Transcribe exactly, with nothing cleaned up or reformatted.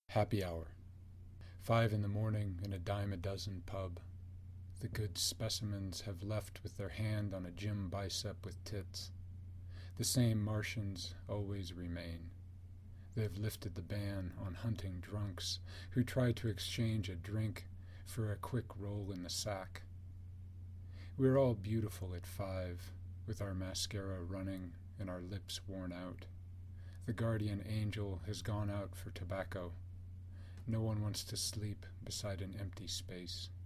Happy hour. Five in the morning in a dime a dozen pub. The good specimens have left with their hand on a gym bicep with tits. The same Martians always remain. They have lifted the ban on hunting drunks who try to exchange a drink for a quick roll in the sack. We are all beautiful at five, with our mascara running and our lips worn out. The guardian angel has gone out for tobacco. No one wants to sleep beside an empty space.